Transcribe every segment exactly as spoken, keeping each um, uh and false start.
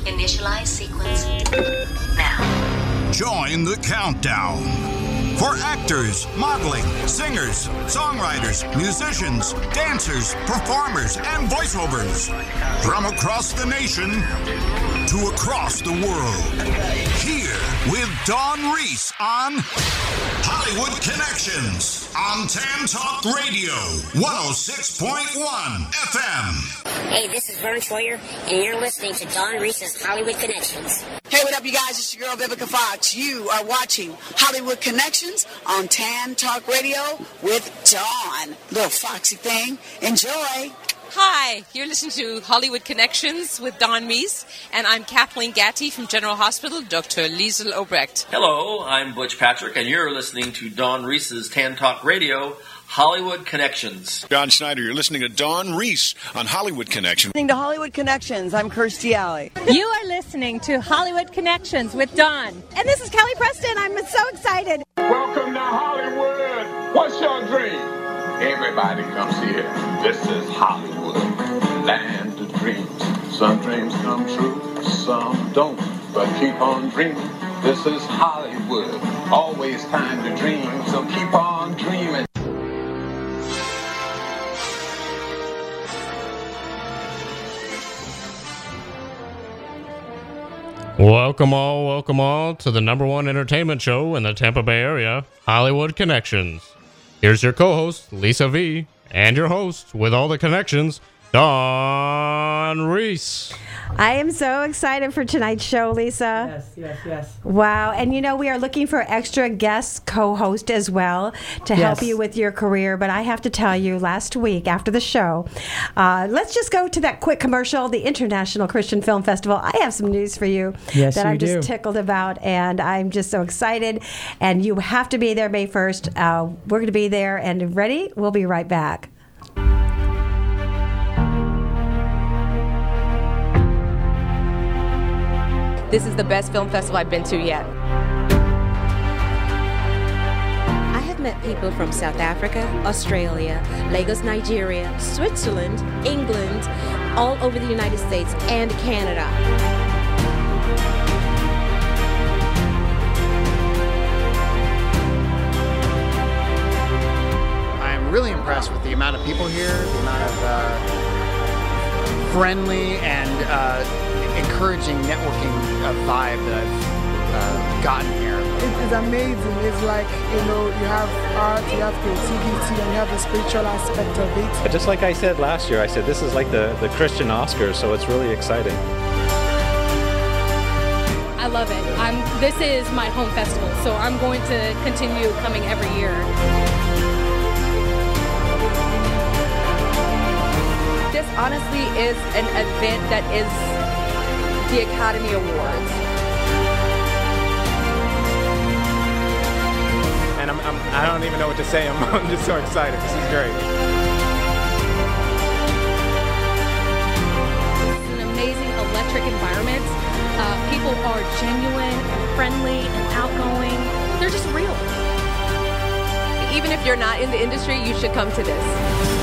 Initialize sequence now. Join the countdown. For actors, modeling, singers, songwriters, musicians, dancers, performers, and voiceovers. From across the nation to across the world. Here with Dawn Reese on Hollywood Connections on Tan Talk Radio, one oh six point one F M. Hey, this is Vern Troyer, and you're listening to Dawn Reese's Hollywood Connections. Hey, what up, you guys? It's your girl, Vivica Fox. You are watching Hollywood Connections on Tan Talk Radio with Dawn. Little foxy thing. Enjoy. Hi, you're listening to Hollywood Connections with Dawn Reese, and I'm Kathleen Gatty from General Hospital, Doctor Liesl Obrecht. Hello, I'm Butch Patrick, and you're listening to Dawn Reese's Tan Talk Radio, Hollywood Connections. John Schneider, you're listening to Dawn Reese on Hollywood Connections. Listening to Hollywood Connections, I'm Kirstie Alley. You are listening to Hollywood Connections with Dawn. And this is Kelly Preston. I'm so excited. Welcome to Hollywood. What's your dream? Everybody comes here. This is Hollywood, land of dreams. Some dreams come true, some don't. But keep on dreaming. This is Hollywood. Always time to dream, so keep on dreaming. Welcome all, welcome all to the number one entertainment show in the Tampa Bay area, Hollywood Connections. Here's your co-host, Lisa V, and your host with all the connections, Dawn Reese. I am so excited for tonight's show, Lisa. Yes, yes, yes. Wow. And you know, we are looking for extra guest co-host as well to help Yes. you with your career. But I have to tell you, last week after the show, uh, let's just go to that quick commercial, the International Christian Film Festival. I have some news for you Yes, that you I'm just do. tickled about, and I'm just so excited. And you have to be there May first. Uh, we're going to be there and ready. We'll be right back. This is the best film festival I've been to yet. I have met people from South Africa, Australia, Lagos, Nigeria, Switzerland, England, all over the United States and Canada. I'm really impressed with the amount of people here, the amount of uh, friendly and uh, encouraging networking uh, vibe that I've uh, gotten here. It is amazing. It's like, you know, you have art, you have creativity, and you have the spiritual aspect of it. Just like I said last year, I said this is like the, the Christian Oscars, so it's really exciting. I love it. I'm. This is my home festival, so I'm going to continue coming every year. This honestly is an event that is the Academy Awards. And I'm, I'm, I don't even know what to say. I'm, I'm just so excited. This is great. This is an amazing electric environment. Uh, people are genuine and friendly and outgoing. They're just real. Even if you're not in the industry, you should come to this.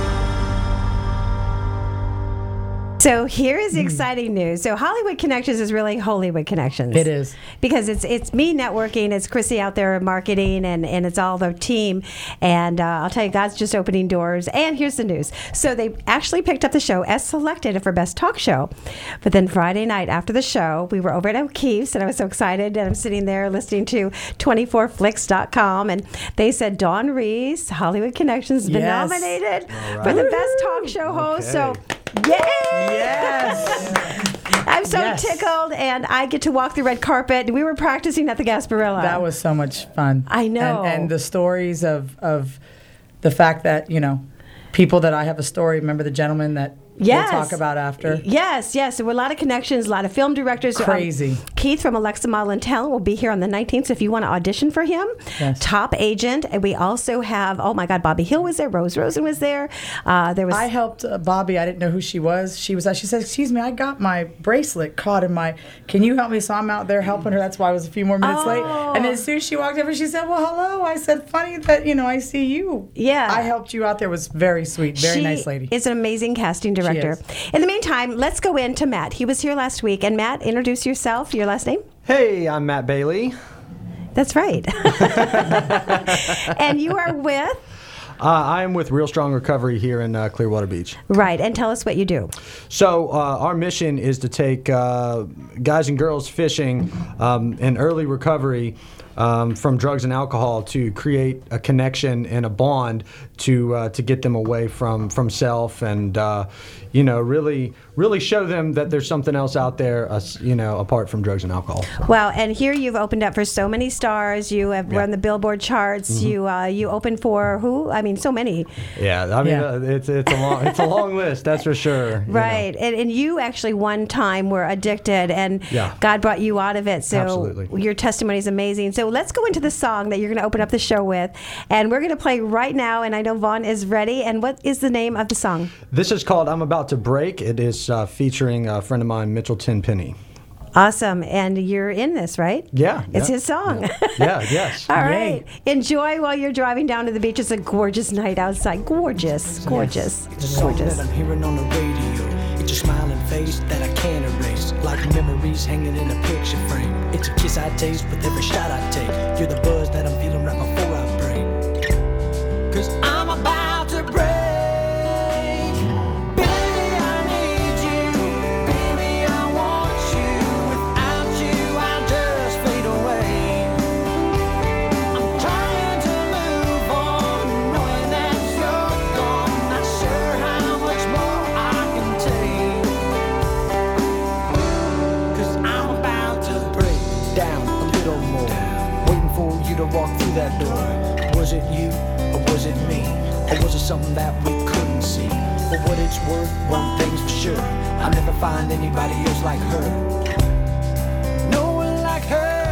So here is the exciting news. So Hollywood Connections is really Hollywood Connections. It is. Because it's it's me networking, it's Chrissy out there marketing, and, and it's all the team. And uh, I'll tell you, God's just opening doors. And here's the news. So they actually picked up the show as selected for Best Talk Show. But then Friday night after the show, we were over at O'Keefe's, and I was so excited. And I'm sitting there listening to twenty-four flix dot com, and they said Dawn Reese, Hollywood Connections, has been Yes. nominated All for the right. Best Talk Show host. So Okay. yay! Yes. I'm so Yes. tickled, and I get to walk the red carpet. We were practicing at the Gasparilla. That was so much fun. I know. And, and the stories of, of the fact that, you know, people that I have a story, remember the gentleman that Yes. we'll talk about after? Yes, yes. There were a lot of connections, a lot of film directors. Crazy. Um, Keith from Alexa Model and Talent will be here on the nineteenth. So if you want to audition for him, Yes. Top Agent. And we also have, oh my God, Bobby Hill was there. Rose Rosen was there. Uh, there was. I helped uh, Bobby. I didn't know who she was. She was. She said, "Excuse me, I got my bracelet caught in my. Can you help me?" So I'm out there helping her. That's why I was a few more minutes Oh. late. And then as soon as she walked over, she said, "Well, hello." I said, "Funny that you know I see you." Yeah. I helped you out there. It was very sweet, very she nice lady. is an amazing casting director. is. In the meantime, let's go into Matt. He was here last week. And Matt, introduce yourself, your last name. Hey, I'm Matt Bailey. That's right. And you are with? Uh, I am with Real Strong Recovery here in uh, Clearwater Beach. Right, and tell us what you do. So uh, our mission is to take uh, guys and girls fishing um, in early recovery um, from drugs and alcohol to create a connection and a bond to uh, to get them away from from self and uh, you know really really show them that there's something else out there uh, you know apart from drugs and alcohol. Well, and here you've opened up for so many stars. You have Yeah. run the Billboard charts. Mhm. You uh, you opened for who? I mean, so many. Yeah, I mean Yeah. Uh, it's it's a long it's a long list, that's for sure. you know. Right, and, and you actually one time were addicted, and Yeah. God brought you out of it. So Absolutely. your testimony is amazing. So let's go into the song that you're going to open up the show with, and we're going to play right now. And I know Vaughn is ready. And what is the name of the song? This is called I'm About to Break. It is uh, featuring a friend of mine, Mitchell Tenpenny. Awesome, and you're in this, right? Yeah. It's yeah, his song. Yeah, yes. All Yay. right. Enjoy while you're driving down to the beach. It's a gorgeous night outside. Gorgeous, gorgeous, It's a song gorgeous. that I'm hearing on the radio. It's your smiling face that I can't erase. Like memories hanging in a picture frame. It's a kiss I taste with every shot I take. You're the buzz that I'm feeling right before I break. Cause I'm about to break. Baby, I need you. Baby, I want you. Without you, I'll just fade away. I'm trying to move on, knowing that you're gone. Not sure how much more I can take. Cause I'm about to break down a little more. Waiting for you to walk through that door. Was it you or was it me? Or was it something that we couldn't see? For what it's worth, one thing's for sure, I'll never find anybody else like her. No one like her.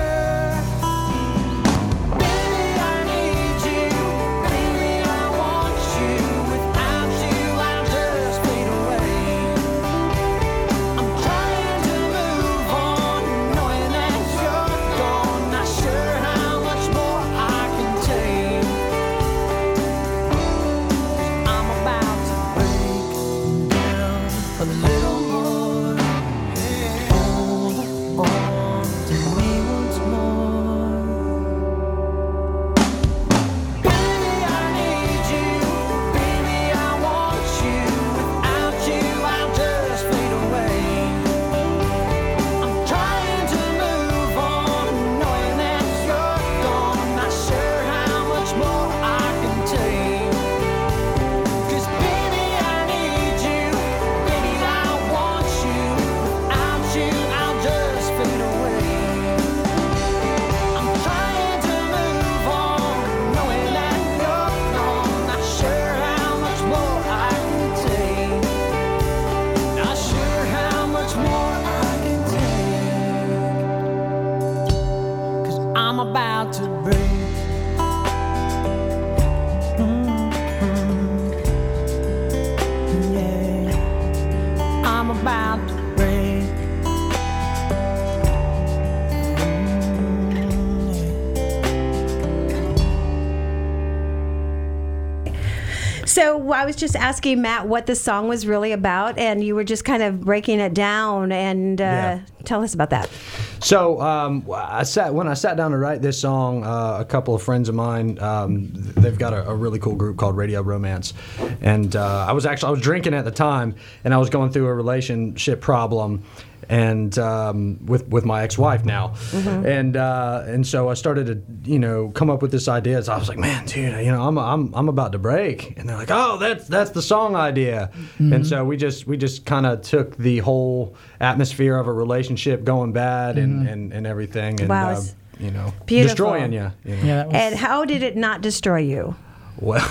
Baby, I need you. Baby, I want you. Without you, I'll just fade away. I'm trying to move on, knowing that you're gone. Not sure how much more I can take. I'm about to break down a little more. Hold on to me once more. Baby, I need you. Baby, I want you. Without you, I'll just fade away. I'm trying to move on, knowing that you're gone. Not sure how much more I can take. Cause baby, I need you. Baby, I want you. Without you, I'll just fade away. I'm trying to move on, knowing that you're gone. Not sure how much more I can take. Not sure how much more I can take. Cause I'm about to break. Mhm. Yeah. I'm about to break. So I was just asking Matt what the song was really about, and you were just kind of breaking it down. And uh, Yeah. tell us about that. So um, I sat when I sat down to write this song. Uh, a couple of friends of mine, um, they've got a, a really cool group called Radio Romance, and uh, I was actually I was drinking at the time, and I was going through a relationship problem, and um, with with my ex-wife now, Mhm. and uh, and so I started to you know come up with this idea. So I was like, man, dude, you know, I'm I'm I'm about to break, and they're like, oh, that's that's the song idea, Mhm. and so we just we just kind of took the whole atmosphere of a relationship going bad and Mhm. and, and everything, and Wow, uh, it's you know, Beautiful. destroying you. you know. And how did it not destroy you? Well,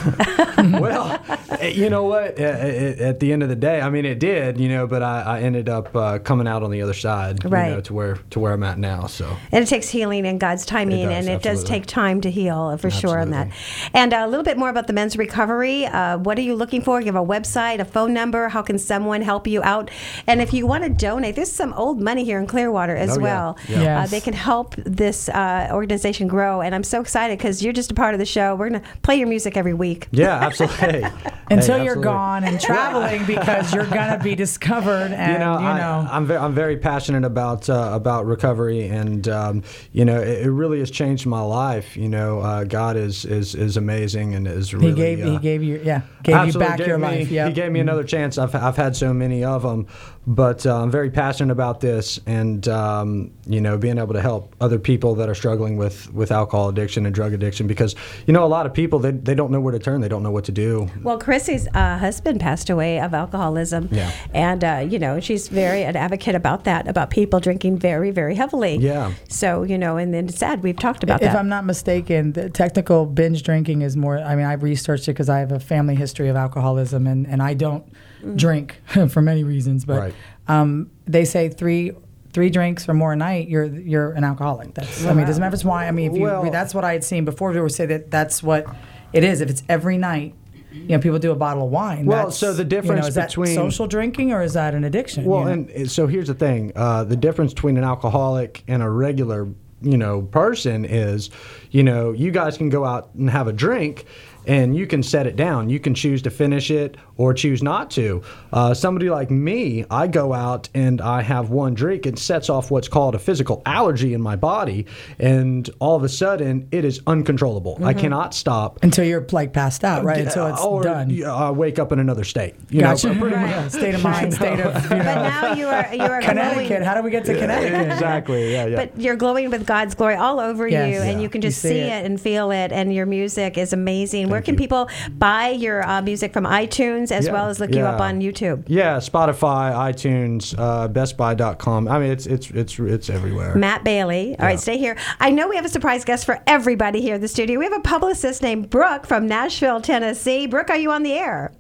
well, you know what? At, at the end of the day, I mean, it did, you know, but I, I ended up uh, coming out on the other side, Right. you know, to where to where I'm at now. So And it takes healing and God's timing, It does, and it does absolutely. take time to heal, for sure on that. And uh, a little bit more about the men's recovery. Uh, what are you looking for? You have a website, a phone number. How can someone help you out? And if you want to donate, there's some old money here in Clearwater as Oh, yeah. well. Yeah. Uh, Yes. they can help this uh, organization grow, and I'm so excited because you're just a part of the show. We're going to play your music every week. Yeah, absolutely. Until Hey, you're absolutely. gone and traveling because you're gonna be discovered, and you know, you know. I, I'm very, I'm very passionate about uh, about recovery, and um, you know, it, it really has changed my life. You know, uh, God is, is is amazing, and is really he gave uh, he gave you yeah gave you absolutely back gave your me- life. Yeah, He gave me another chance. I've I've had so many of them, but uh, I'm very passionate about this, and um, you know, being able to help other people that are struggling with, with alcohol addiction and drug addiction, because you know, a lot of people they they don't know where to turn, they don't know what to do. Well, Chrissy's uh, husband passed away of alcoholism. Yeah. And, uh, you know, she's very an advocate about that, about people drinking very, very heavily. Yeah. So, you know, and then it's sad. We've talked about if that. I'm not mistaken, the technical binge drinking is more. I mean, I've researched it because I have a family history of alcoholism, and, and I don't Mm. drink for many reasons. But Right. um, they say three three drinks or more a night, you're you're an alcoholic. That's I mean, it doesn't matter if it's wine. I mean, if you Well- that's what I had seen before. People would say that that's what it is. If it's every night. You know, people do a bottle of wine. Well, That's, so the you know, difference is that between- social drinking or is that an addiction? Well, you know? and and so here's the thing: uh, the difference between an alcoholic and a regular, you know, person is, you know, you guys can go out and have a drink, and you can set it down. You can choose to finish it or choose not to. Uh, somebody like me, I go out and I have one drink. It sets off what's called a physical allergy in my body, and all of a sudden, it is uncontrollable. I Mhm. cannot stop. Until you're like passed out, right? Until it's or done. you- I wake up in another state. You Gotcha. know, pretty Right. much. State of mind, state of, you know. But now you are you are Connecticut. glowing. How do we get to Connecticut? Exactly. Yeah, yeah. But you're glowing with God's glory all over Yes. you, and Yeah. you can You just see see it. it. and feel it. And your music is amazing. Where can people buy your uh, music from iTunes as Yeah. well as look you up Yeah. on YouTube? Yeah, Spotify, iTunes, uh, Best Buy dot com. I mean, it's it's it's it's everywhere. Matt Bailey. All right, stay here. I know we have a surprise guest for everybody here in the studio. We have a publicist named Brooke from Nashville, Tennessee. Brooke, are you on the air?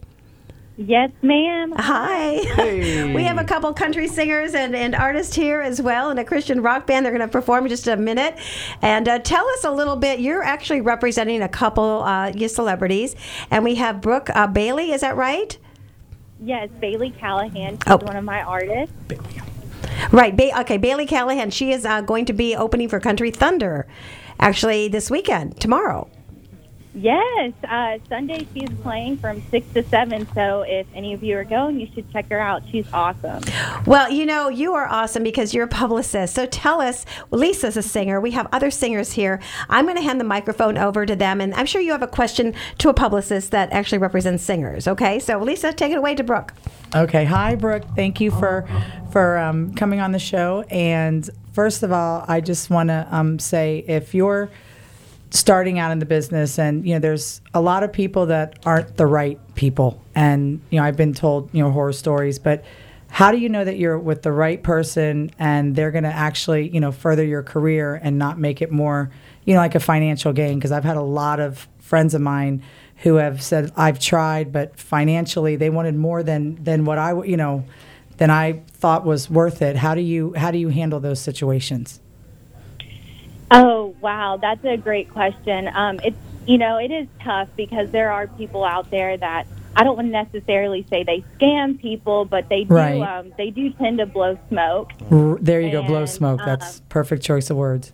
Yes, ma'am. Hi. Hey. We have a couple country singers and, and artists here as well, and a Christian rock band. They're going to perform in just a minute. And uh, tell us a little bit. You're actually representing a couple uh, you celebrities, and we have Brooke uh, Bailey. Is that right? Yes, Bailey Callahan. She's Oh. one of my artists. Right. Ba- okay, Bailey Callahan. She is uh, going to be opening for Country Thunder, actually this weekend, tomorrow. Yes, uh, Sunday she's playing from six to seven, so if any of you are going, you should check her out. She's awesome. Well, you know, you are awesome because you're a publicist. So tell us, well, Lisa's a singer. We have other singers here. I'm going to hand the microphone over to them, and I'm sure you have a question to a publicist that actually represents singers. Okay, so Lisa, take it away to Brooke. Okay. Hi, Brooke. Thank you for for um, coming on the show. And first of all, I just want to um, say if you're starting out in the business, and you know, there's a lot of people that aren't the right people, and you know, I've been told you know horror stories, but how do you know that you're with the right person and they're going to actually you know further your career and not make it more you know like a financial gain? Because I've had a lot of friends of mine who have said I've tried, but financially they wanted more than than what I you know than I thought was worth it. How do you how do you handle those situations? Oh, wow, that's a great question. Um, it's you know, it is tough because there are people out there that I don't want to necessarily say they scam people, but they do Right. um, they do tend to blow smoke. R- there you go, blow And, smoke. um, That's perfect choice of words.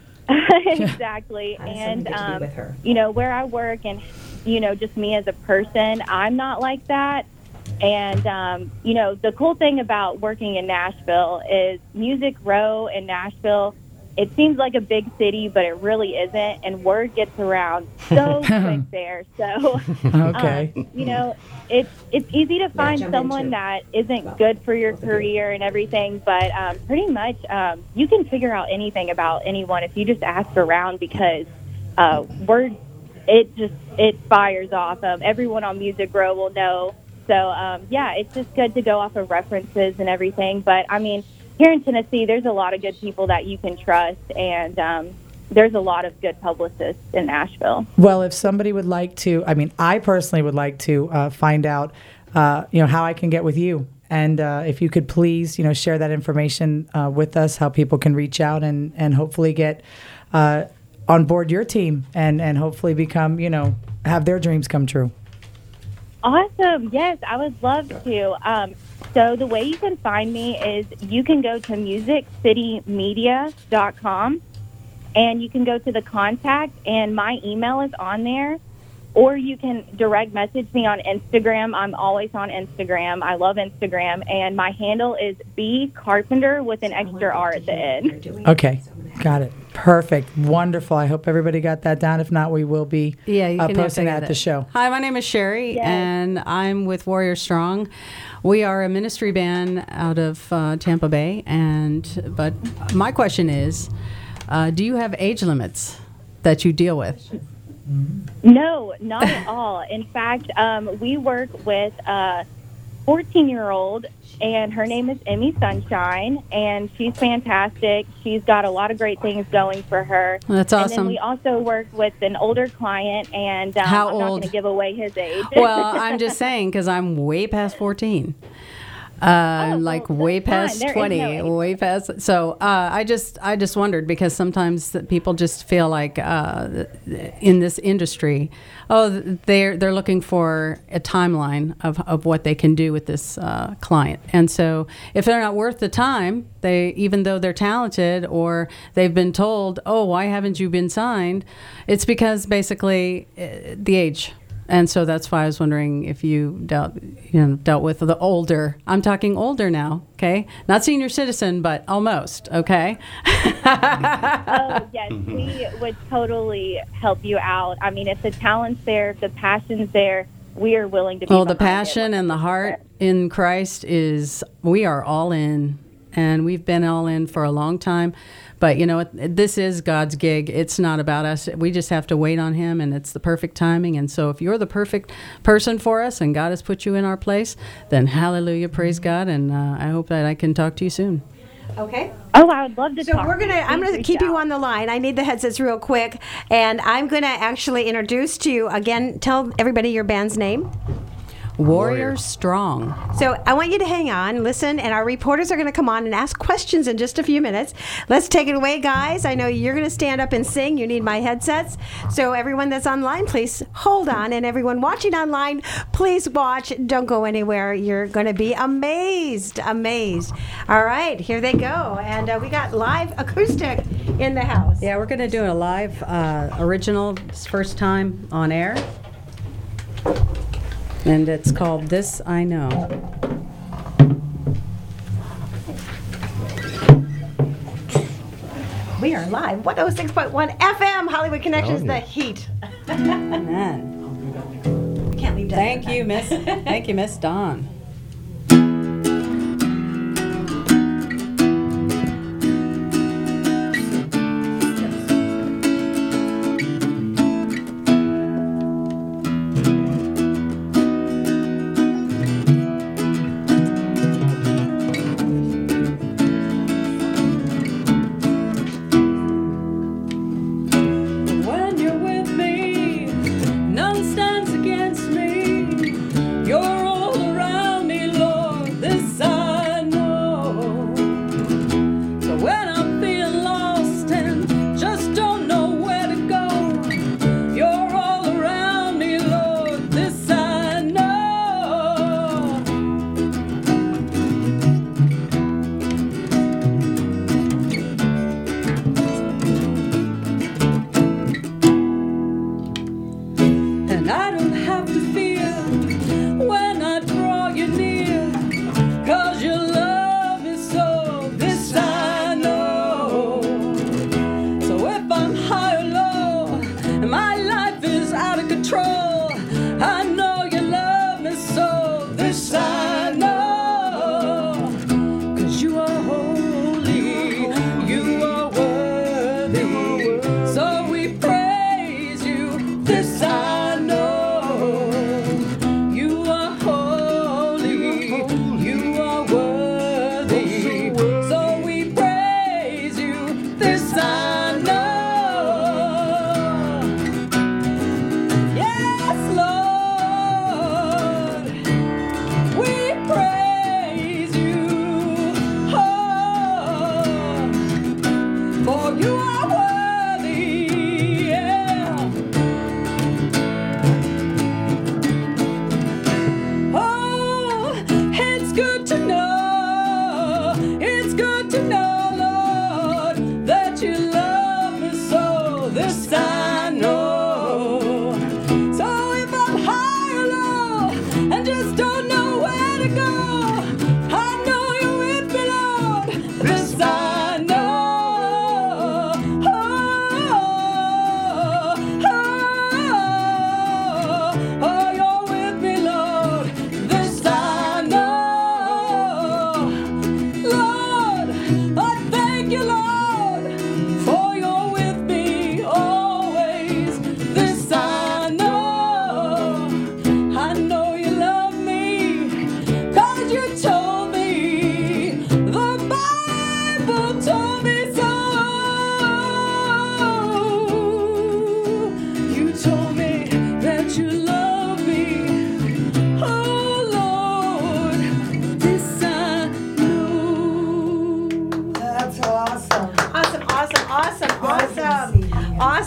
Exactly. And um, you know, where I work and you know, just me as a person, I'm not like that. And um, you know, the cool thing about working in Nashville is Music Row in Nashville. It seems like a big city, but it really isn't, and word gets around so quick there. So, Okay. um, you know, it's it's easy to find jump someone into that isn't good for your career and everything, but um, pretty much um, you can figure out anything about anyone if you just ask around, because uh, word it just it fires off. Um, everyone on Music Row will know. So um, yeah, it's just good to go off of references and everything. But I mean, here in Tennessee, there's a lot of good people that you can trust, and um, there's a lot of good publicists in Nashville. Well, if somebody would like to, I mean, I personally would like to uh, find out, uh, you know, how I can get with you. And uh, if you could please, you know, share that information uh, with us, how people can reach out and, and hopefully get uh, on board your team and, and hopefully become, you know, have their dreams come true. Awesome. Yes, I would love to. Um, so the way you can find me is you can go to music city media dot com and you can go to the contact and my email is on there. Or you can direct message me on Instagram. I'm always on Instagram. I love Instagram. And my handle is B Carpenter with an extra R at the end. Okay, got it. Perfect. Wonderful. I hope everybody got that down. If not, we will be Yeah, you uh, can posting have that to at get the it. show. Hi, my name is Sherry, and I'm with Warrior Strong. We are a ministry band out of uh, Tampa Bay, and but my question is, uh, do you have age limits that you deal with? No, not at all. In fact, um, we work with a fourteen-year-old, and her name is Emmy Sunshine, and she's fantastic. She's got a lot of great things going for her. That's And awesome. then we also work with an older client, and um, How I'm not old? going to give away his age. Well, I'm just saying because I'm way past fourteen. Uh, like way past There is twenty, no age. way past. So uh, I just, I just wondered because sometimes that people just feel like uh, in this industry, oh, they're they're looking for a timeline of, of what they can do with this uh, client, and so if they're not worth the time, they even though they're talented or they've been told, oh, why haven't you been signed? It's because basically uh, the age. And so that's why I was wondering if you dealt, you know, dealt with the older. I'm talking older now, okay? Not senior citizen, but almost, okay? Oh, yes, we would totally help you out. I mean, if the talent's there, if the passion's there, we are willing to be Well, the behind it. passion and the heart in Christ is, we are all in, and we've been all in for a long time. But, you know, it- this is God's gig. It's not about us. We just have to wait on Him, and it's the perfect timing. And so if you're the perfect person for us and God has put you in our place, then hallelujah, praise God, and uh, I hope that I can talk to you soon. Okay. Oh, I would love to So talk. we're gonna. I'm Please gonna reach keep you out. on the line. I need the headsets real quick, and I'm gonna actually introduce to you again. Tell everybody your band's name. Warrior Strong. So I want you to hang on, listen, and our reporters are going to come on and ask questions in just a few minutes. Let's take it away, guys. I know you're going to stand up and sing. You need my headsets. So everyone that's online, please hold on. And everyone watching online, please watch. Don't go anywhere. You're going to be amazed, amazed. All right, here they go. And uh, we got live acoustic in the house. Yeah, we're going to do a live uh, original, it's first time on air. And it's called This I Know. We are live. one oh six point one F M, Hollywood Connections, Oh, the yeah. heat. Amen. Can't leave that. Thank you, Miss. Thank you, Miss Dawn. When you're with me, none stands against me. You're all around.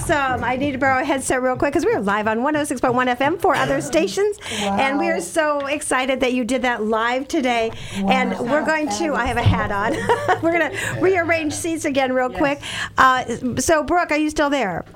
awesome. I need to borrow a headset real quick because we are live on one oh six point one F M for other stations. Wow. And we are so excited that you did that live today. Wow. And we're going to, I have a hat on. We're going to rearrange seats again real yes. quick. Uh, so, Brooke, are you still there?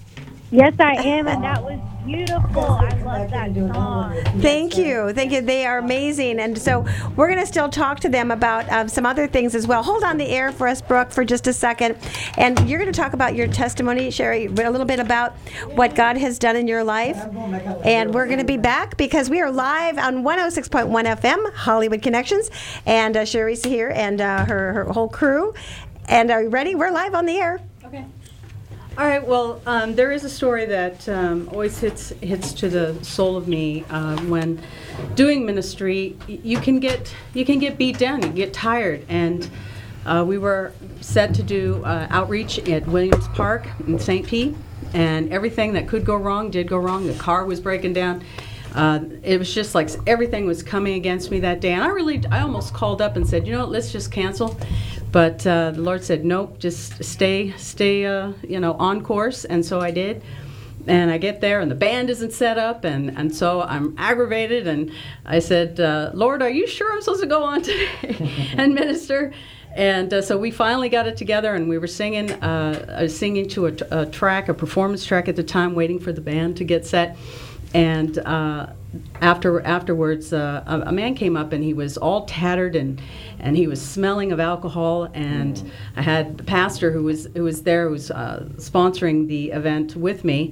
Yes, I am, and that was beautiful. I love that song. Thank you. Thank you. They are amazing. And so we're going to still talk to them about um, some other things as well. Hold on the air for us, Brooke, for just a second. And you're going to talk about your testimony, Sherry, a little bit about what God has done in your life. And we're going to be back because we are live on one oh six point one F M, Hollywood Connections. And uh, Sherry's here and uh, her, her whole crew. And are you ready? We're live on the air. Okay. All right. Well, um, there is a story that um, always hits hits to the soul of me uh, when doing ministry. You can get you can get beat down. You can get tired. And uh, we were set to do uh, outreach at Williams Park in Saint Pete, and everything that could go wrong did go wrong. The car was breaking down. Uh, it was just like everything was coming against me that day, and I really, I almost called up and said, you know what, let's just cancel. But uh, the Lord said, nope, just stay, stay, uh, you know, on course. And so I did. And I get there, and the band isn't set up, and, and so I'm aggravated. And I said, uh, Lord, are you sure I'm supposed to go on today and minister? And uh, so we finally got it together, and we were singing, uh, I was singing to a, a track, a performance track at the time, waiting for the band to get set. And uh, after afterwards, uh, a, a man came up, and he was all tattered, and, and he was smelling of alcohol. And mm. I had the pastor who was who was there, who was uh, sponsoring the event with me,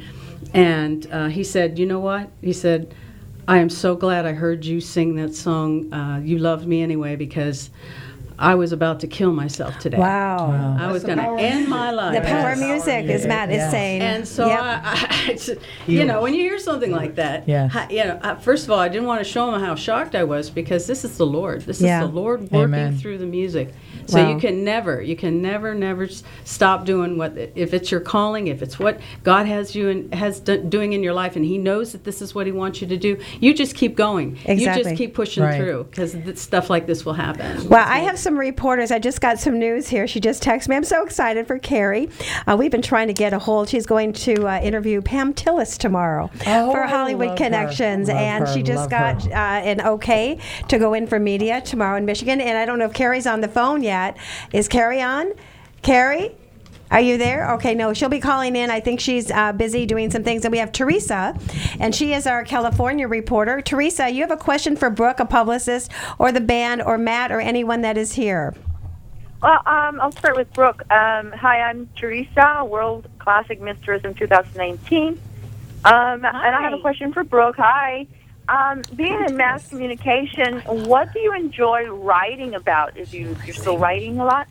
and uh, he said, "You know what?" He said, "I am so glad I heard you sing that song. Uh, you loved me anyway, because I was about to kill myself today. Wow. wow. I was going to end my life." The power of music, yeah. as Matt yeah. is saying. And so, yep. I, I, you know, when you hear something like that, yes. I, you know, I, first of all, I didn't want to show him how shocked I was, because this is the Lord. This yeah. is the Lord working Amen. through the music. So wow. you can never, you can never, never s- stop doing what, if it's your calling, if it's what God has you and has do, doing in your life, and He knows that this is what He wants you to do. You just keep going. Exactly. You just keep pushing right. through, because th- stuff like this will happen. Well, I have some reporters. I just got some news here. She just texted me. I'm so excited for Carrie. Uh, we've been trying to get a hold. She's going to uh, interview Pam Tillis tomorrow oh, for Hollywood love Connections, her. Love and her. she just love got uh, an okay to go in for media tomorrow in Michigan. And I don't know if Carrie's on the phone yet. Is Carrie on? Carrie? Are you there? Okay, no, she'll be calling in. I think she's uh, busy doing some things. And we have Teresa, and she is our California reporter. Teresa, you have a question for Brooke, a publicist, or the band, or Matt, or anyone that is here. Well, um, I'll start with Brooke. Um, hi, I'm Teresa, World Classic Mistress in two thousand nineteen. Um, and I have a question for Brooke. Hi. Um, being in mass communication, what do you enjoy writing about? Is you you're still writing a lot?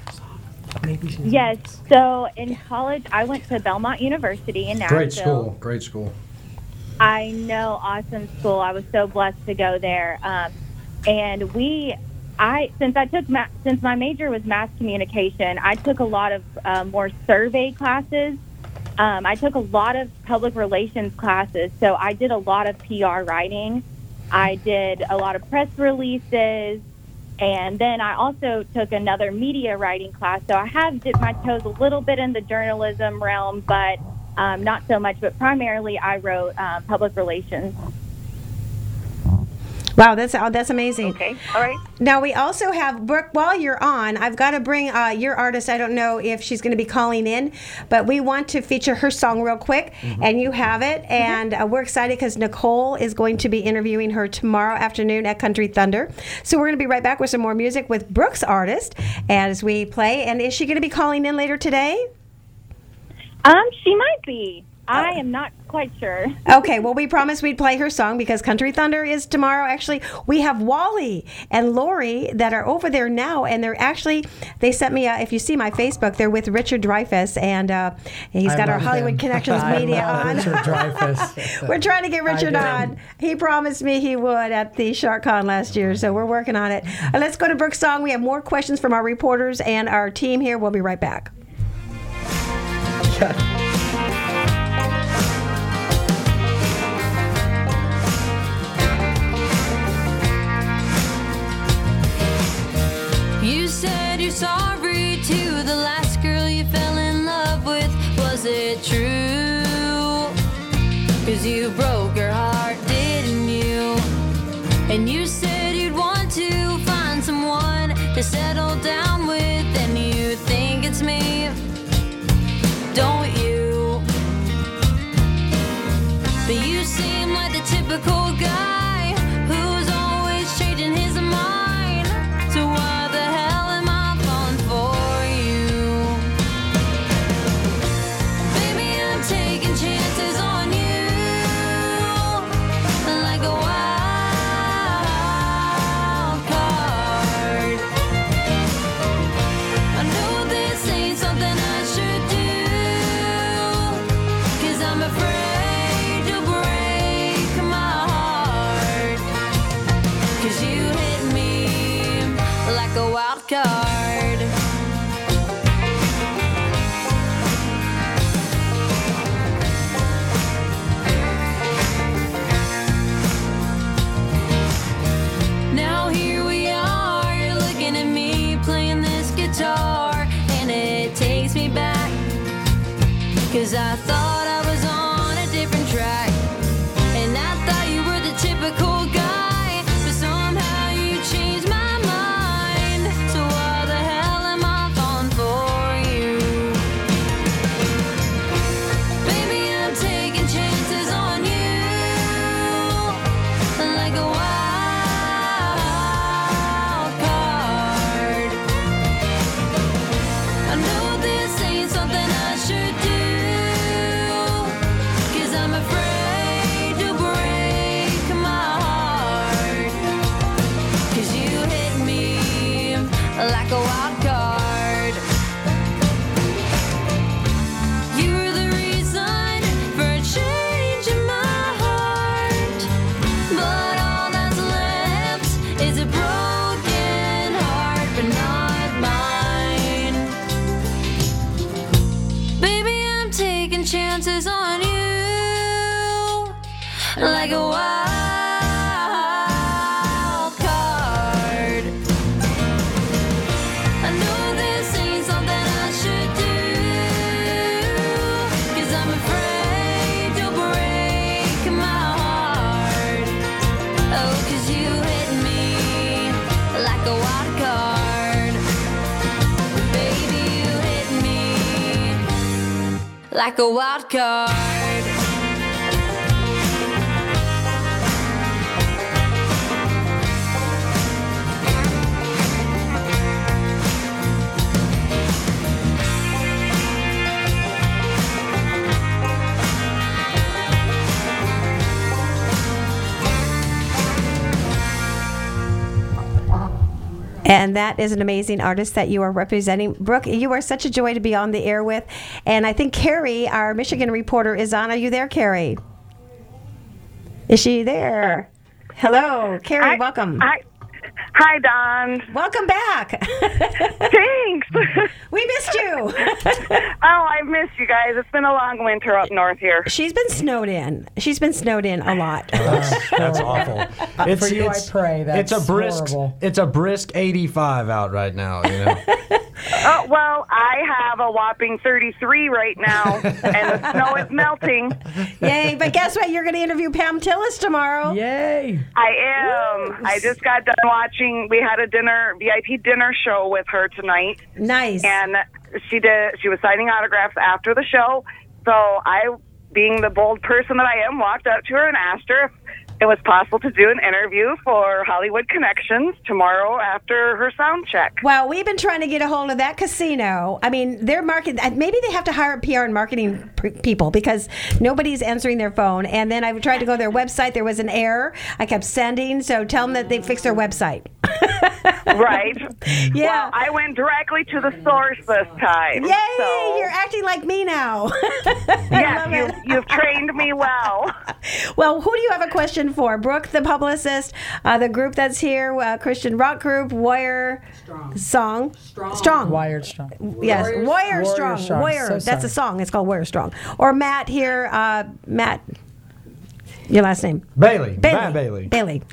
Yes. So in college, I went to Belmont University in Nashville. Great school. Great school. I know, awesome school. I was so blessed to go there. Um, and we, I since I took ma- since my major was mass communication, I took a lot of uh, more survey classes. Um, I took a lot of public relations classes, so I did a lot of P R writing. I did a lot of press releases, and then I also took another media writing class. So I have dipped my toes a little bit in the journalism realm, but um, not so much. But primarily, I wrote uh, public relations. Wow, that's oh, that's amazing. Okay, all right. Now, we also have, Brooke, while you're on, I've got to bring uh, your artist. I don't know if she's going to be calling in, but we want to feature her song real quick, mm-hmm. and you have it. Mm-hmm. And uh, we're excited because Nicole is going to be interviewing her tomorrow afternoon at Country Thunder. So we're going to be right back with some more music with Brooke's artist as we play. And is she going to be calling in later today? Um, she might be. I am not quite sure. Okay, well, we promised we'd play her song because Country Thunder is tomorrow. Actually, we have Wally and Lori that are over there now, and they're actually, they sent me, a, if you see my Facebook, they're with Richard Dreyfuss, and uh, he's I got our love Hollywood him. Connections I media love on. Richard Dreyfuss. We're trying to get Richard I on. He promised me he would at the SharkCon last year, so we're working on it. Uh, let's go to Brooke's song. We have more questions from our reporters and our team here. We'll be right back. You said you're sorry to the last girl you fell in love with. Was it true? 'cause you broke her heart, didn't you? And you said you'd want to find someone to settle down with, and you think it's me, don't you? But you seem like the typical guy who's always changing his mind. So why the hell am I falling for you? Baby, I'm taking chances on you like a wild card. I know this ain't something I should do, 'cause I'm afraid to break my heart. 'Cause you hit me like a wild card. Now here we are, you're looking at me playing this guitar, and it takes me back, 'cause I thought I was on a different track, and I thought you were the typical guy, but somehow you changed my mind. So why the hell am I falling for you? Baby, I'm taking chances on you like a wild card. I know this ain't something I should do, 'cause I'm afraid to break my heart. 'Cause you hit me like a wild card. You were the reason for a change in my heart, but all that's left is a broken heart, but not mine. Baby, I'm taking chances on you like a wild card. I know this ain't something I should do, 'cause I'm afraid to break my heart. Oh, 'cause you hit me like a wild card. Baby, you hit me like a wild card. And that is an amazing artist that you are representing. Brooke, you are such a joy to be on the air with. And I think Carrie, our Michigan reporter, is on. Are you there, Carrie? Is she there? Hello, Carrie, Hi, welcome. Hi, hi, Don. Welcome back. Thanks. We missed you. Oh, I missed you guys. It's been a long winter up north here. She's been snowed in. She's been snowed in a lot. That's, that's awful. For you, I pray. That's it's a brisk. horrible. It's a brisk eighty-five out right now. You know. Oh, well, I have a whopping thirty-three right now, and the snow is melting. Yay, but guess what? You're going to interview Pam Tillis tomorrow. Yay. I am. I just got done watching. We had a dinner, V I P dinner show with her tonight. Nice. And she did. She was signing autographs after the show. So I, being the bold person that I am, walked up to her and asked her if it was possible to do an interview for Hollywood Connections tomorrow after her sound check. Well, we've been trying to get a hold of that casino. I mean, they're marketing. Maybe they have to hire P R and marketing p- people because nobody's answering their phone. And then I tried to go to their website. There was an error. I kept sending. So tell them that they fixed their website. Right. Yeah. Well, I went directly to the source this time. Yay! So. You're acting like me now. Yes, you, you've trained me well. Well, who do you have a question for? Brooke, the publicist, uh, the group that's here, uh, Christian rock group, Warrior Strong. Song. Strong. Strong. Wired Strong. Yes, Warriors- Warrior, Warrior Strong. Strong. Warrior. So That's sorry. a song. It's called Warrior Strong. Or Matt here, uh, Matt. Your last name? Bailey. Bailey. Matt Bailey. Bailey.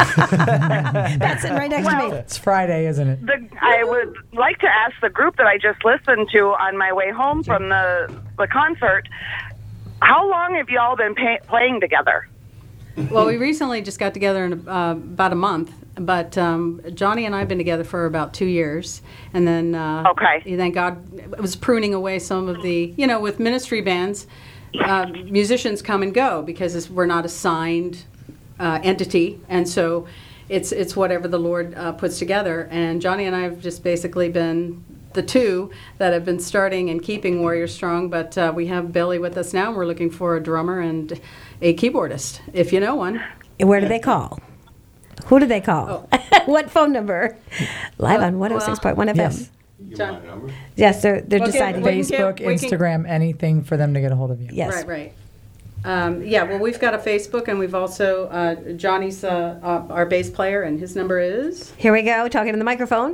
That's it right next Well, to me. It's Friday, isn't it? The, I would like to ask the group that I just listened to on my way home from the, the concert, how long have you all been pay- playing together? Well, we recently just got together in uh, about a month, but um, Johnny and I have been together for about two years, and then uh, okay, then God was pruning away some of the, you know, with ministry bands, uh, musicians come and go because it's, we're not a signed uh, entity, and so it's it's whatever the Lord uh, puts together. And Johnny and I have just basically been the two that have been starting and keeping Warrior Strong, but uh, we have Billy with us now. We're looking for a drummer and a keyboardist, if you know one. Where do they call? Who do they call? Oh. What phone number? Live on one oh six point one F M. Yes. John. Yes, they're, they're Okay, deciding. Facebook, we can- Instagram, anything for them to get a hold of you. Yes. Right, right. Um, yeah, well, we've got a Facebook, and we've also, uh, Johnny's uh, uh, our bass player, and his number is? Here we go, talking to the microphone.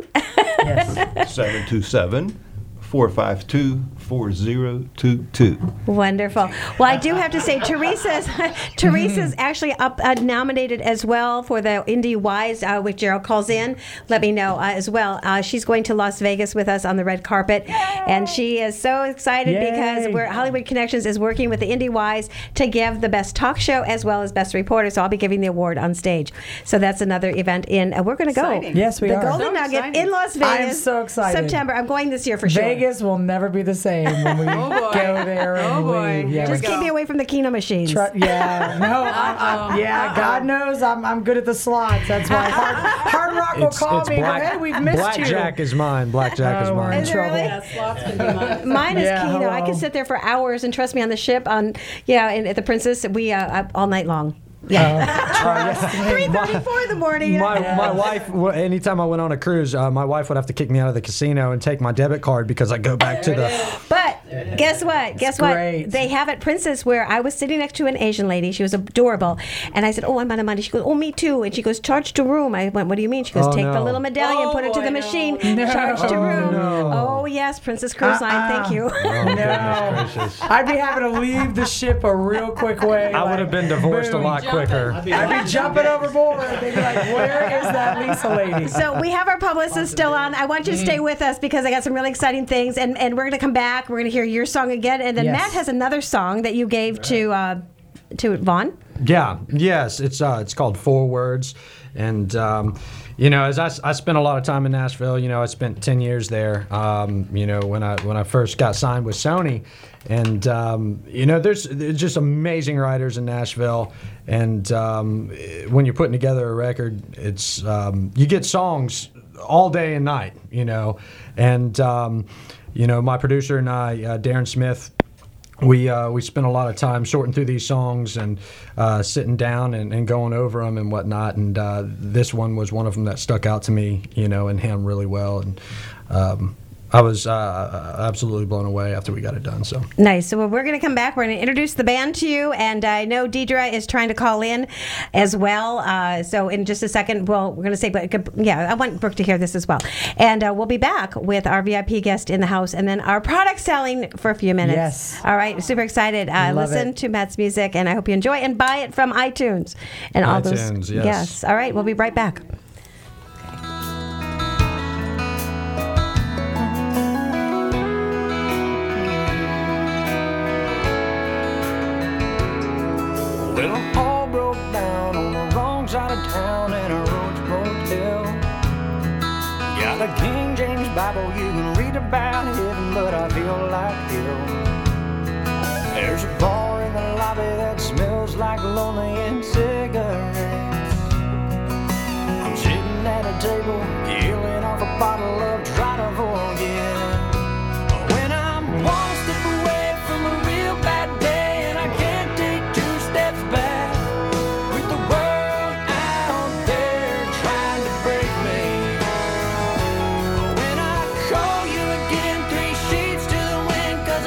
seven two seven, four five two, four zero two two. Wonderful. Well, I do have to say, Teresa's Teresa's actually up uh, nominated as well for the Indie Wise, uh, which Gerald calls in. Let me know uh, as well. Uh, she's going to Las Vegas with us on the red carpet, and she is so excited Yay. because we're, Hollywood Connections is working with the Indie Wise to give the best talk show as well as best reporter. So I'll be giving the award on stage. So that's another event in. Uh, we're going to go. Exciting. Yes, we the are. Golden So Nugget exciting. in Las Vegas. I am so excited. September. I'm going this year for sure. Vegas will never be the same when we Oh, boy. go there and Oh, boy. leave. Yeah, Just we- keep me away from the Keno machines. Tru- yeah, no, I, I, yeah. God knows I'm, I'm good at the slots. That's why Hard, hard Rock will It's, call it's me. and go, black, Hey, we've missed blackjack you. is mine. Blackjack is Oh, we're mine. in Is it trouble. really? Yeah, slots can be mine. Mine is Yeah, Keno. I hello. can sit there for hours, and trust me, on the ship, on yeah, and at the Princess, we uh, up all night long. Yeah, three thirty-four in the morning. My, my wife, w- anytime I went on a cruise, uh, my wife would have to kick me out of the casino and take my debit card because I go back to the. But guess what? Guess what? great. They have at Princess where I was sitting next to an Asian lady. She was adorable, and I said, "Oh, I'm out of money." She goes, "Oh, me too." And she goes, "Charge to room." I went, "What do you mean?" She goes, Oh, "Take no. the little medallion, Oh, put it to boy, the no. machine, No. charge to Oh, room." no. Oh yes, Princess Cruise Line. Uh-uh. Thank you. Oh, goodness No. gracious. I'd be having to leave the ship a real quick way. I would like, have been divorced boom. a lot quicker. I'd be jumping overboard. They'd be like, "Where is that Lisa lady?" So we have our publicist still on. I want you to stay with us because I got some really exciting things, and, and we're going to come back. We're going to hear your song again, and then Yes. Matt has another song that you gave to uh, to Vaughn. Yeah, yes, it's uh, it's called Four Words, and um, you know, as I, s- I spent a lot of time in Nashville. You know, I spent ten years there. Um, you know, when I when I first got signed with Sony, and um, you know, there's, there's just amazing writers in Nashville, and um, when you're putting together a record, it's um, you get songs all day and night. You know, and um, you know, my producer and I, uh, Darren Smith. We uh, we spent a lot of time sorting through these songs and uh, sitting down and, and going over them and whatnot. And uh, this one was one of them that stuck out to me, you know, and him really well. And um, I was uh, absolutely blown away after we got it done. So Nice. So we're going to come back. We're going to introduce the band to you, and I know Deidre is trying to call in as well. Uh, so in just a second, well, we're going to say, but yeah, I want Brooke to hear this as well. And uh, we'll be back with our V I P guest in the house, and then our product selling for a few minutes. Yes. All right. Super excited. Uh, Love listen it. to Matt's music, and I hope you enjoy, and buy it from iTunes and all those. iTunes, yes. Yes. All right. We'll be right back. Well, I'm all broke down on the wrong side of town in a Roach Motel. Got a King James Bible you can read about heaven, but I feel like hell. There's a bar in the lobby that smells like lonely and cigarettes. I'm sitting at a table, peeling off a bottle of Try to Forget. When I'm one step away from a real bad day and I can't take two steps back, with the world out there trying to break me. When I call you again, three sheets to the wind, 'cause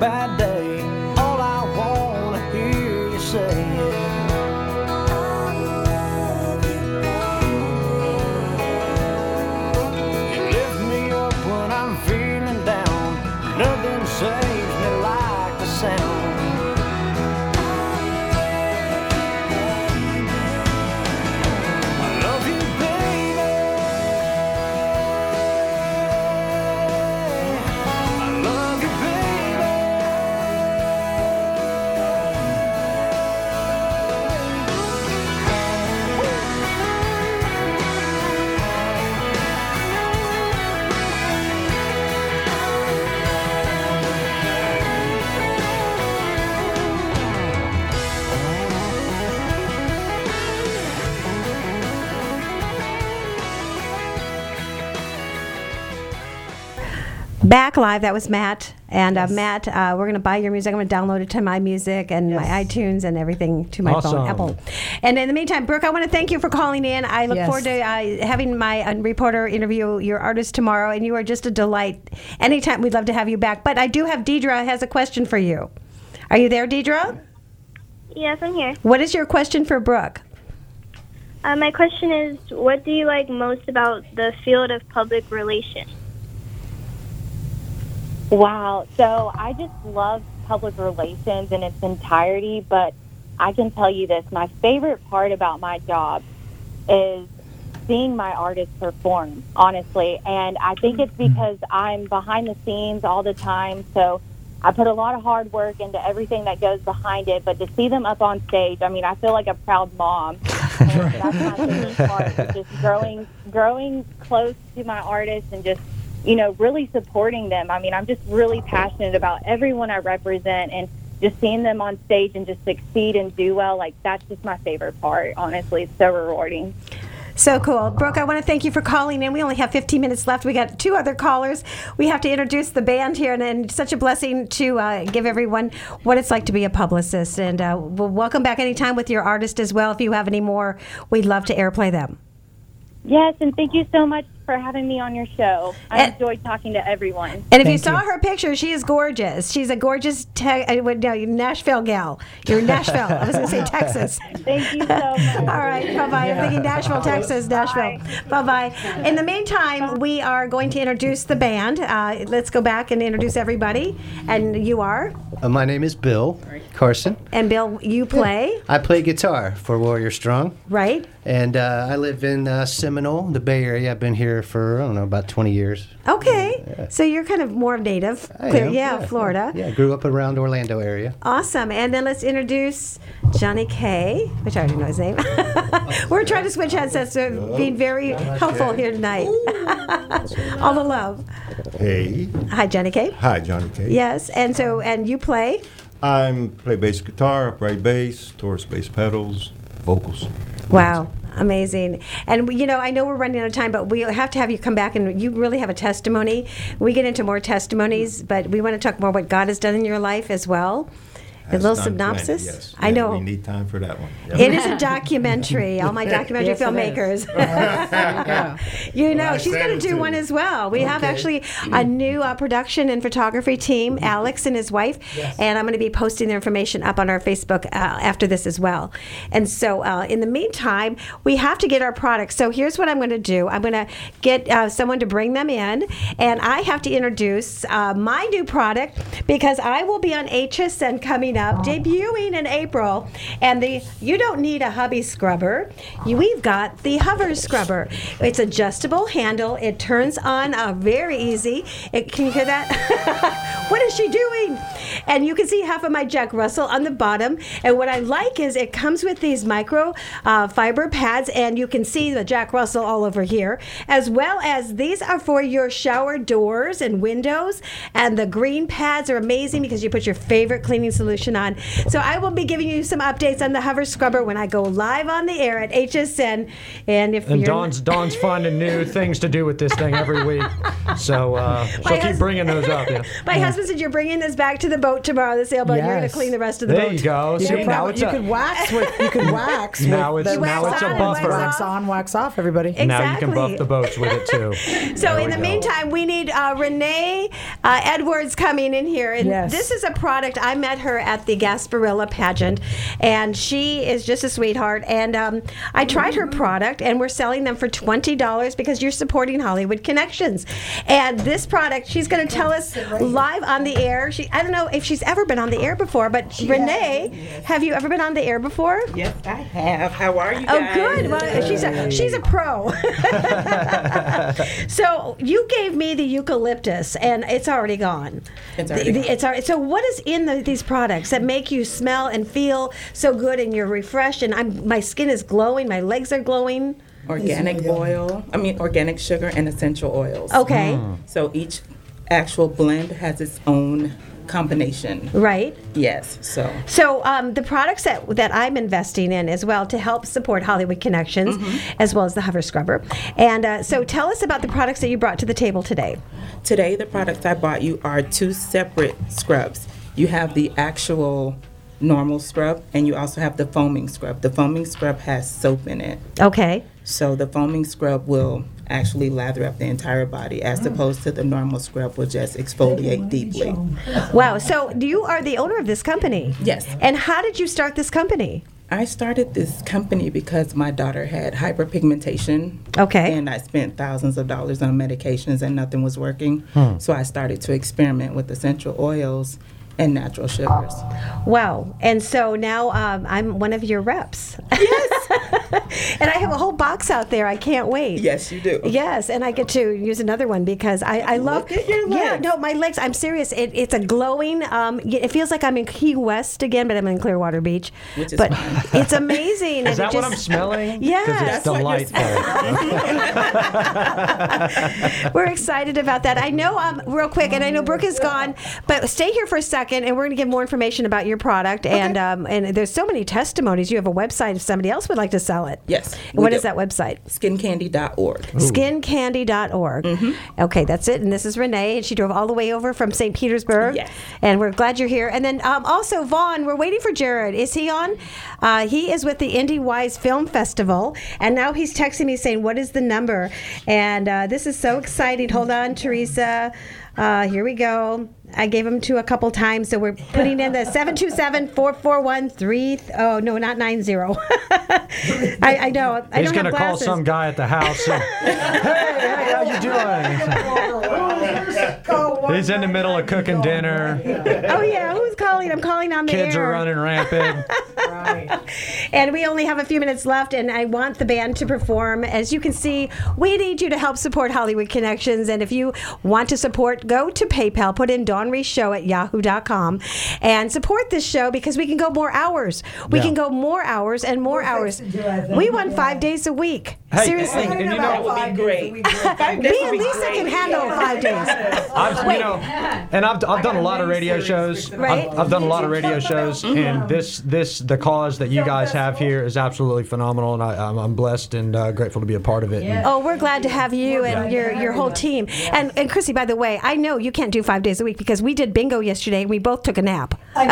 bad day, all I wanna hear you say is you lift me up when I'm feeling down. Nothing saves me like the sound. I love you, baby. I love you, baby. Back live, that was Matt. And uh, Matt, uh, we're going to buy your music. I'm going to download it to my music and my iTunes and everything to my Awesome. phone, Apple. And in the meantime, Brooke, I want to thank you for calling in. I look Yes. forward to uh, having my uh, reporter interview your artist tomorrow, and you are just a delight. Anytime, we'd love to have you back. But I do have Deidre has a question for you. Are you there, Deidre? Yes, I'm here. What is your question for Brooke? Uh, my question is, what do you like most about the field of public relations? Wow. So I just love public relations in its entirety, but I can tell you this. My favorite part about my job is seeing my artists perform, honestly. And I think it's because I'm behind the scenes all the time, so I put a lot of hard work into everything that goes behind it. But to see them up on stage, I mean, I feel like a proud mom. And that's my favorite part, is just growing, growing close to my artists and just, you know, really supporting them. I mean, I'm just really passionate about everyone I represent, and just seeing them on stage and just succeed and do well, like, that's just my favorite part, honestly. It's so rewarding. So cool. Brooke, I want to thank you for calling in. We only have fifteen minutes left. We got two other callers. We have to introduce the band here, and, and such a blessing to uh, give everyone what it's like to be a publicist. And uh, we'll welcome back anytime with your artist as well. If you have any more, we'd love to airplay them. Yes, and thank you so much for having me on your show. I And- enjoyed talking to everyone. And if you saw her picture, she is gorgeous. She's a gorgeous te- uh, what- no, Nashville gal. You're in Nashville. I was going to say Texas. Thank you so much. All right, bye-bye. I'm thinking Nashville, Texas, Nashville. Bye-bye. In the meantime, we are going to introduce the band. Uh, let's go back and introduce everybody. And you are? Uh, my name is Bill Carson. And Bill, you play, I play guitar for Warrior Strong, right? and uh, I live in uh, Seminole, the Bay Area. I've been here for, I don't know, about twenty years. Okay. So you're kind of more native. I Clear- am, yeah, Florida. Yeah, I grew up around Orlando area. Awesome. And then let's introduce Johnny K, which I already know his name. We're trying to switch headsets, so being very helpful here tonight. All the love. Hey. Hi, Johnny K. Hi, Johnny K. Yes, and so, and you play? I play bass guitar, upright bass, Taurus bass pedals, vocals. Wow. Amazing. And, we- you know, I know we're running out of time, but we have to have you come back, and you really have a testimony. We get into more testimonies, but we want to talk more what God has done in your life as well. A Has little done plenty, synopsis? yes. I Yeah, know. We need time for that one. Yep. It is a documentary. All my documentary Yes, it filmmakers. is. You know, Well, I she's said going it to do to one you. as well. We have Okay. actually a new uh, production and photography team, Alex and his wife, and I'm going to be posting their information up on our Facebook uh, after this as well. And so, uh, in the meantime, we have to get our products. So here's what I'm going to do. I'm going to get uh, someone to bring them in, and I have to introduce uh, my new product because I will be on H S N coming up, debuting in April, and the you don't need a hubby scrubber. You, we've got the Hover Scrubber. It's adjustable handle. It turns on uh, very easy. It, can you hear that? What is she doing? And you can see half of my Jack Russell on the bottom. And what I like is it comes with these micro uh, fiber pads, and you can see the Jack Russell all over here, as well as these are for your shower doors and windows. And the green pads are amazing because you put your favorite cleaning solution information on. So I will be giving you some updates on the Hover Scrubber when I go live on the air at H S N. And if And you're Dawn's Dawn's finding new things to do with this thing every week, so uh, she'll My keep hus- bringing those up. Yeah. my husband said you're bringing this back to the boat tomorrow, the sailboat. You're going to Yes. clean the rest of the There boat. you go. You See, could, now prob- it's you a, could wax with you could wax. Now with it's- the- now it's a on and buffer. Wax on, wax off, everybody. Now you can buff the boats with it too. So There in we the go. meantime, we need uh, Renee uh, Edwards coming in here. And Yes. this is a product. I met her at the Gasparilla pageant, and she is just a sweetheart. And um, I tried her product, and we're selling them for twenty dollars because you're supporting Hollywood Connections. And this product, she's going to tell us live on the air. She, I don't know if she's ever been on the air before, but Renee, have you ever been on the air before? Yes, I have. How are you Oh, guys? good. Well, she's a she's a pro. So you gave me the eucalyptus, and it's already gone. It's already The- the- gone. it's already, so what is in the, these products that make you smell and feel so good, and you're refreshed, and I'm my skin is glowing, my legs are glowing. Organic oil, I mean organic sugar and essential oils. Okay. So each actual blend has its own combination. Right. Yes. So So um, the products that that I'm investing in as well to help support Hollywood Connections, Mm-hmm. as well as the Hover Scrubber. And uh, so tell us about the products that you brought to the table today. today the products I bought you are two separate scrubs. You have the actual normal scrub and you also have the foaming scrub. The foaming scrub has soap in it. Okay. So the foaming scrub will actually lather up the entire body as opposed to the normal scrub will just exfoliate deeply. Wow. So you are the owner of this company. Yes. And how did you start this company? I started this company because my daughter had hyperpigmentation. Okay. And I spent thousands of dollars on medications and nothing was working. Hmm. So I started to experiment with essential oils and natural sugars. Wow. And so now um, I'm one of your reps. Yes. And I have a whole box out there. I can't wait. Yes, you do. Yes, and I get to use another one because I, I love. Look at your Yeah, legs. no, my legs. I'm serious. It, it's a glowing. Um, y- it feels like I'm in Key West again, but I'm in Clearwater Beach. Which is but fine. it's amazing. Is and that it what just- I'm smelling? Yes. Because it's That's what delightful. We're excited about that. I know, um, real quick, and I know Brooke is gone, but stay here for a second, and we're going to give more information about your product. And um, and there's so many testimonies. You have a website if somebody else would like to sell it. Yes. What is that website? skin candy dot org. skin candy dot org. Okay, that's it. And this is Renee, and she drove all the way over from Saint Petersburg. Yes. And we're glad you're here. And then um, also, Vaughn, we're waiting for Jared. Is he on? Uh, he is with the Indie Wise Film Festival, and now he's texting me saying, what is the number? And uh, this is so exciting. Hold on, Teresa. Uh, here we go. I gave him to a couple times, so we're putting in the seven two seven, four four one, three. Oh, no, not nine zero. I, I know. I He's don't going to have call glasses. some guy at the house. And, hey, hey, how you doing? He's in the middle of cooking dinner. Oh, yeah. Who's calling? I'm calling on the Kids air. are running rampant. And we only have a few minutes left, and I want the band to perform. As you can see, we need you to help support Hollywood Connections. And if you want to support, go to PayPal, put in Dawn Reese Show at yahoo dot com, and support this show because we can go more hours. We Yeah. can go more hours and more hours. We want five days a week. Hey, Seriously. and- and you know- That would be great. Me and Lisa can handle five days. I've, you know, and I've, I've done a lot of radio shows. Right. I've, I've done a lot of radio shows, and this this the cause that you guys have here is absolutely phenomenal, and I, I'm, I'm blessed and uh, grateful to be a part of it. And- Oh, we're glad to have you and your, your whole team. And and Chrissy, by the way, I know you can't do five days a week because we did bingo yesterday and we both took a nap. we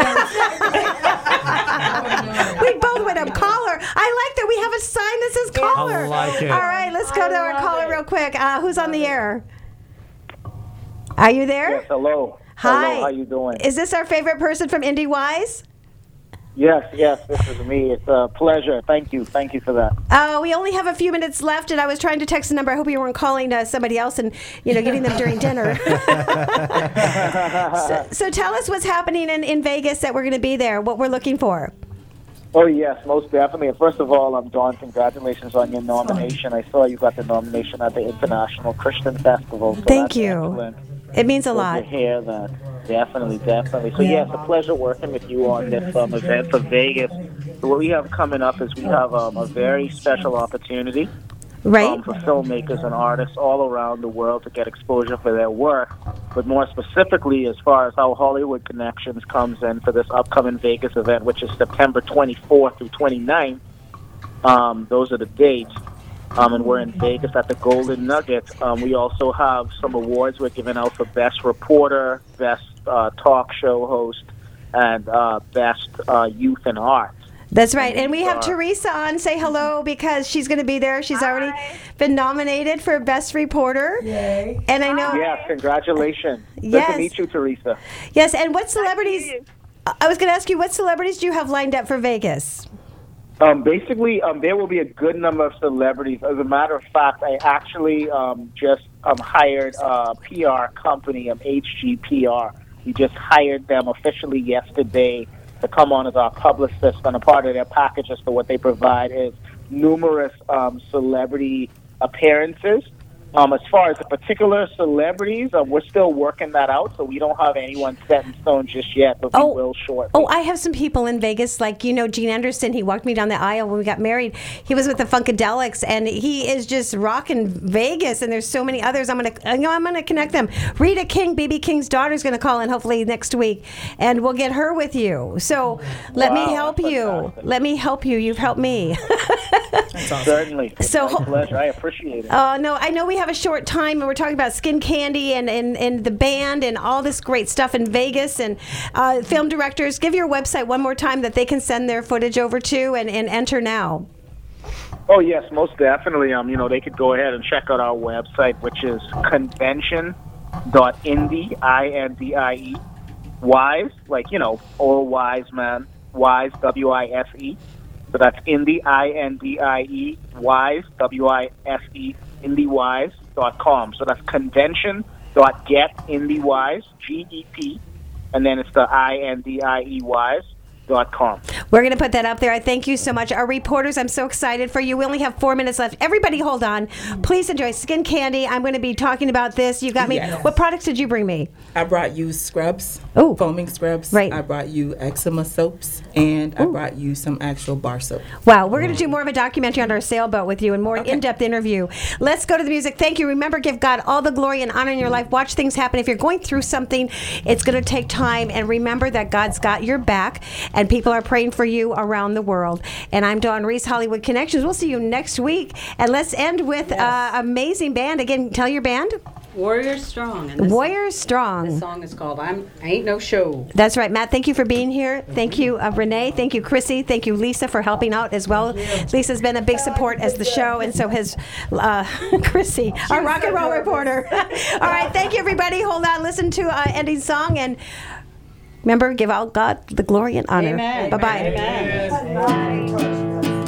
both went up caller. I like that we have a sign that says caller. I like it. All right, let's go to our caller real quick. Uh, who's on the air? Are you there? Yes, hello. Hi. Hello, how you doing? Is this our favorite person from Indie Wise? Yes, yes, this is me. It's a pleasure. Thank you. Thank you for that. Uh, we only have a few minutes left, and I was trying to text the number. I hope you weren't calling uh, somebody else and, you know, getting them during dinner. so, so tell us what's happening in, in Vegas that we're going to be there, what we're looking for. Oh, yes, most definitely. And first of all, I'm Dawn. Congratulations on your nomination. I saw you got the nomination at the International Christian Festival. So Thank that's you. excellent. It means a Good lot. to hear that. Definitely, definitely. So, yeah, it's a pleasure working with you on this um, event for Vegas. So what we have coming up is we have um, a very special opportunity right. um, for filmmakers and artists all around the world to get exposure for their work. But more specifically, as far as how Hollywood Connections comes in for this upcoming Vegas event, which is September twenty-fourth through twenty-ninth, um, those are the dates. Um, and we're in Vegas at the Golden Nugget. Um, we also have some awards we're giving out for Best Reporter, Best uh, Talk Show Host, and uh, Best uh, Youth and Art. That's right. And we have Uh, Teresa on. Say hello because she's going to be there. She's already been nominated for Best Reporter. Yay. And I know. Yes, congratulations. Good Yes. to meet you, Teresa. Yes, and what celebrities? I was going to ask you, what celebrities do you have lined up for Vegas? Um, basically, um, there will be a good number of celebrities. As a matter of fact, I actually um, just um, hired a P R company, um, H G P R. We just hired them officially yesterday to come on as our publicist, and a part of their package as to what they provide is numerous um, celebrity appearances. Um, as far as the particular celebrities, um, we're still working that out, so we don't have anyone set in stone just yet, but we will shortly. Oh, I have some people in Vegas, like, you know, Gene Anderson. He walked me down the aisle when we got married. He was with the Funkadelics, and he is just rocking Vegas, and there's so many others. I'm going to, you know, I'm going to connect them. Rita King, B B King's daughter, is going to call in hopefully next week, and we'll get her with you. So let me Wow, help you. Let me help you. You've helped me. Certainly. It's So- my pleasure. I appreciate it. Oh, no, I know we have a short time, and we're talking about Skin Candy and, and, and the band and all this great stuff in Vegas. And uh, film directors, give your website one more time that they can send their footage over to and, and enter now. Oh, yes, most definitely. Um, you know, they could go ahead and check out our website, which is convention dot indie, I N D I E, wise, like, you know, all wise, man, wise, W I S E. So that's indie, I N D I E, wise, W I S E, indiewise dot com. So that's convention dot get indiewise, G E P, and then it's the I N D I E wise dot com. We're going to put that up there. I thank you so much. Our reporters, I'm so excited for you. We only have four minutes left. Everybody hold on. Please enjoy Skin Candy. I'm going to be talking about this. You got me. Yes. What products did you bring me? I brought you scrubs, Ooh. foaming scrubs. Right. I brought you eczema soaps, and I brought you some actual bar soap. Wow, we're going to do more of a documentary on our sailboat with you and more in-depth interview. Let's go to the music. Thank you. Remember, give God all the glory and honor in your life. Watch things happen. If you're going through something, it's going to take time. And remember that God's got your back, and people are praying for you around the world. And I'm Dawn Reese, Hollywood Connections. We'll see you next week. And let's end with uh, amazing band. Again, tell your band. Warriors Strong. And this, Warriors Strong. this song is called I'm Ain't No Show. That's right, Matt. Thank you for being here. Thank you, uh, Renee. Thank you, Chrissy. Thank you, Lisa, for helping out as well. Lisa's been a big support as the show, and so has uh, Chrissy, our rock and roll reporter. All right, thank you, everybody. Hold on. Listen to uh, ending song, and remember, give out God the glory and honor. Amen. Bye-bye. Amen.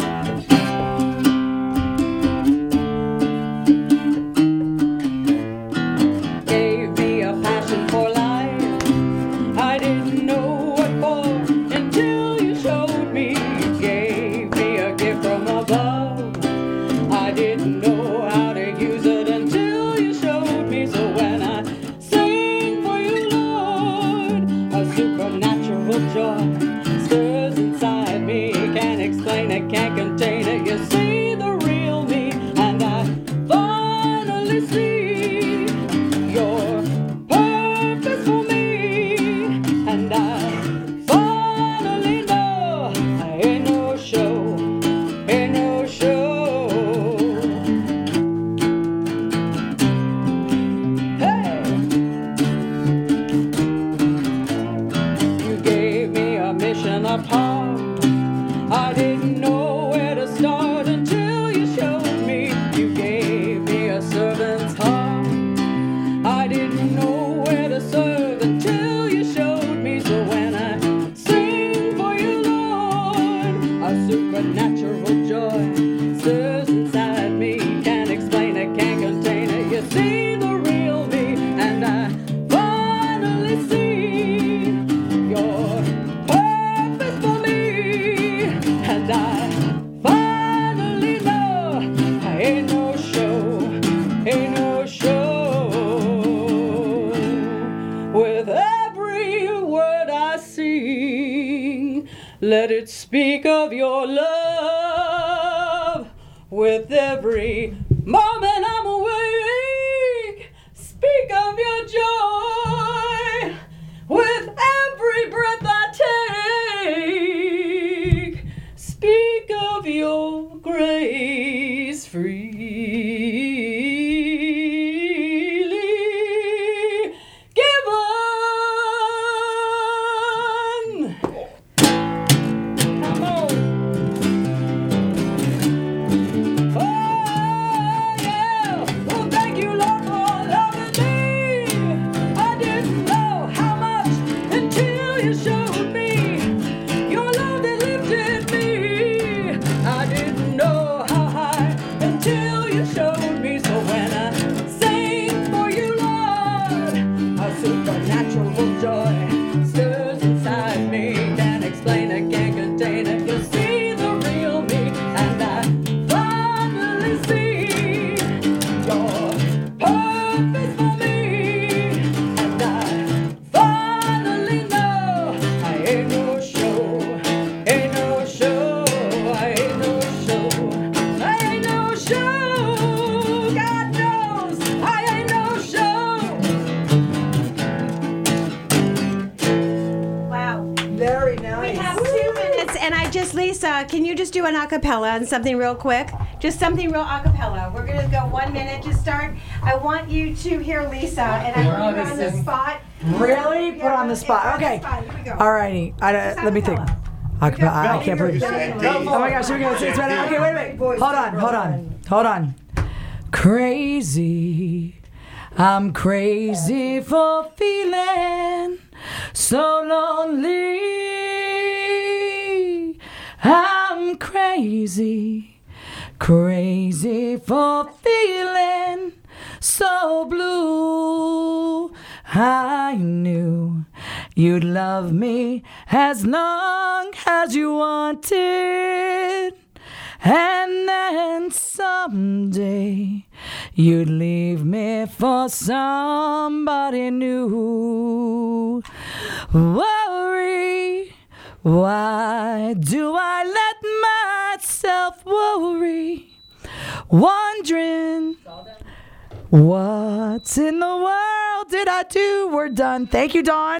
Gave me a passion for life. I didn't know what for until you showed me. You gave me a gift from above. I didn't know how to use it until you showed me. So when I sing for you, Lord, a supernatural joy stirs inside me. Can't explain it, can't contain it. You see the real me, and I finally see your purpose for me, and I finally know I ain't no show, ain't no show. Hey, you gave me a mission apart. I didn't know where to start until you showed me. You gave me a servant's heart. I didn't know where to serve until you showed me. So when I sing for you, Lord, a supernatural joy stirs inside me. Can't explain it, can't contain it. You see the real me, and I finally see your purpose for me, and I finally know I ain't no show, ain't no show. With every word I sing, let it speak of your love. With every moment I'm awake, speak of your joy. you showed me your love that lifted me. I didn't know how high until you showed me. So when I sing for you, Lord, a supernatural joy stirs inside me. Can't explain it, can't contain it. You see the real me, and I finally see your purpose for me. And I finally know I ain't no show, ain't no show, I ain't no show, I ain't no show. God knows I ain't no show. Wow. Very nice. We have two minutes, and I just, Lisa, can you just do an acapella and something real quick? Just something real acapella. We're going to go one minute to start. I want you to hear Lisa, and I Oh, put you on this the is- spot. Really? Put on the spot. Okay. All righty. I, uh, let me think. Acapella. I can't believe it. Oh my gosh, here we go. It's better. Okay, wait, wait. Hold on, hold on, hold on. Crazy. I'm crazy for feeling so lonely. I'm crazy, crazy for feeling so blue. I knew you'd love me as long as you wanted. And then someday you'd leave me for somebody new. Worry, why do I let myself worry? Wondering what in the world did I do? We're done. Thank you, Dawn.